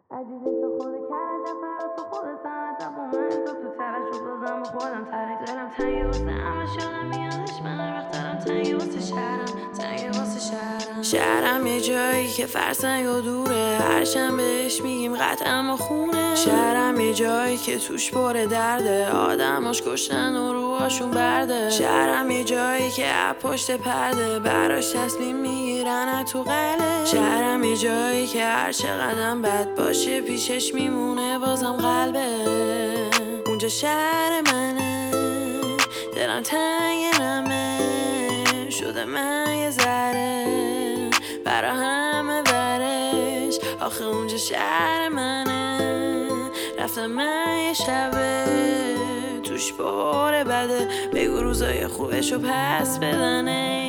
عزیزی تو خود کرجم فرا تو خود سنتم و من تو ترش رو دادم و خودم تری دارم تنگی واسه همه شدم میادش من هر وقت دارم تنگی واسه شهرم شهرم یه جایی که فرسنگ و دوره هرچند بهش میگیم قطعم و خونه شهرم یه جایی که توش پر درده آدماش کشتن و روهاشون برده شهرم یه جایی که پشت پرده براش تصمیم میگیرن تو قله شهرم یه جایی که هر چقدرم بد باشه پیشش میمونه بازم قلبه اونجا شهر منه دلم تنگ نمه شده من یه ذره برا همه برش آخه اونجا شهر منه رفتم من یه شبه توش باره بده بگو روزای خوبشو پس بدنه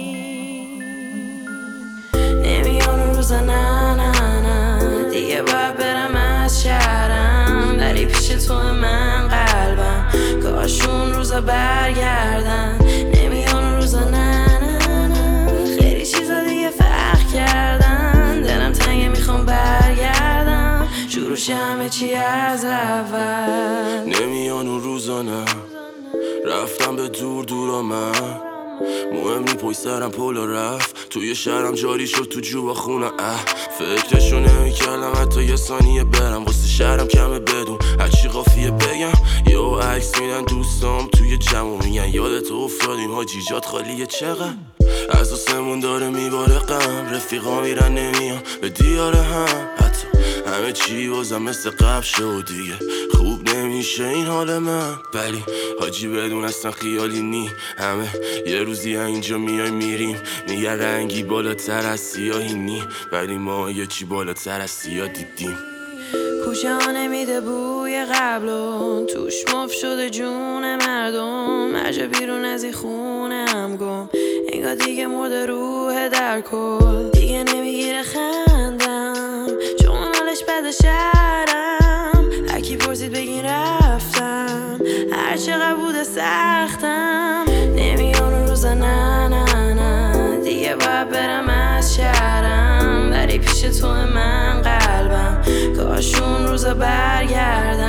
نمیان اون روزا نه نه نه دیگه باید برم از شهرم داری پیش تو من قلبم کاشون روزا برگردن نمیان اون روزا نه نه نه خیلی چیزا دیگه فرق کردن دلم تنگه میخوام برگردم شروعش همه چی از اول نمیان اون روزا نه رفتم به دور من مهم نی پای سرم پولا رفت توی شهرم جاری شد تو جوبا خونه فکرشو نمیکردم حتی یه ثانیه برم واسه شهرم کمه بدون هرچی قافیه بگم یهو عکس میدن دوستام توی جمع میگن یادت افتادیم حاجی جات خالیه چقدر از آسمون داره میباره غم رفیقا میرن نمیان به دیار هم حتی همه چی بازم مثل قبل شد دیگه خوب نمیشه این حال من ولی حاجی بدون اصلا خیالی نی همه یه روزی اینجا میای میریم میگه رنگی بالاتر از سیاهی نی ولی ما یه چی بالاتر از سیاه دیدیم کوچه ها نمیده بوی قبلون توش مف شده جون مردم مرجع بیرون از این خونه هم گم انگار دیگه مرده روح در کل دیگه نمیگیره خندم چون حالش بد شهرم هرکی پرسید بگین رفتم هر چقدر بوده سختم نمیان اون روزا نه نه نه دیگه باید برم از شهرم داری پیش تو من قلبم کاشون روزا برگردن